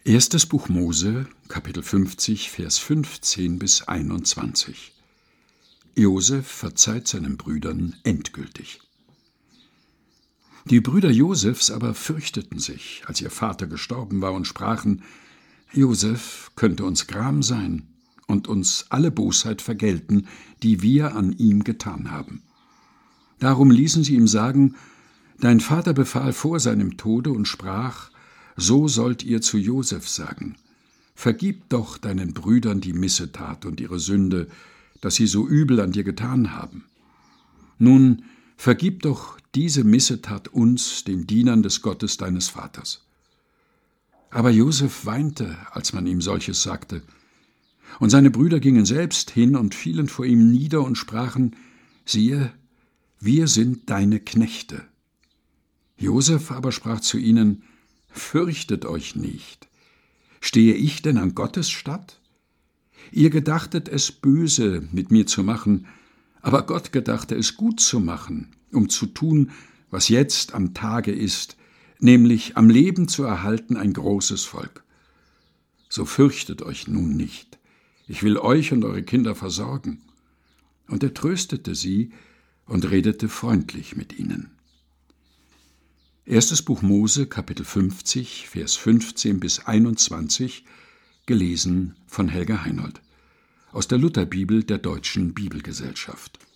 Erstes Buch Mose, Kapitel 50, Vers 15 bis 21. Josef verzeiht seinen Brüdern endgültig. Die Brüder Josefs aber fürchteten sich, als ihr Vater gestorben war, und sprachen: Josef könnte uns Gram sein und uns alle Bosheit vergelten, die wir an ihm getan haben. Darum ließen sie ihm sagen: Dein Vater befahl vor seinem Tode und sprach: So sollt ihr zu Josef sagen: Vergib doch deinen Brüdern die Missetat und ihre Sünde, dass sie so übel an dir getan haben. Nun, vergib doch diese Missetat uns, den Dienern des Gottes deines Vaters. Aber Josef weinte, als man ihm solches sagte. Und seine Brüder gingen selbst hin und fielen vor ihm nieder und sprachen: Siehe, wir sind deine Knechte. Josef aber sprach zu ihnen: Fürchtet euch nicht. Stehe ich denn an Gottes statt? Ihr gedachtet es böse mit mir zu machen, aber Gott gedachte es gut zu machen, um zu tun, was jetzt am Tage ist, nämlich am Leben zu erhalten ein großes Volk. So fürchtet euch nun nicht. Ich will euch und eure Kinder versorgen. Und er tröstete sie und redete freundlich mit ihnen. Erstes Buch Mose, Kapitel 50, Vers 15 bis 21, gelesen von Helga Heinold, aus der Lutherbibel der Deutschen Bibelgesellschaft.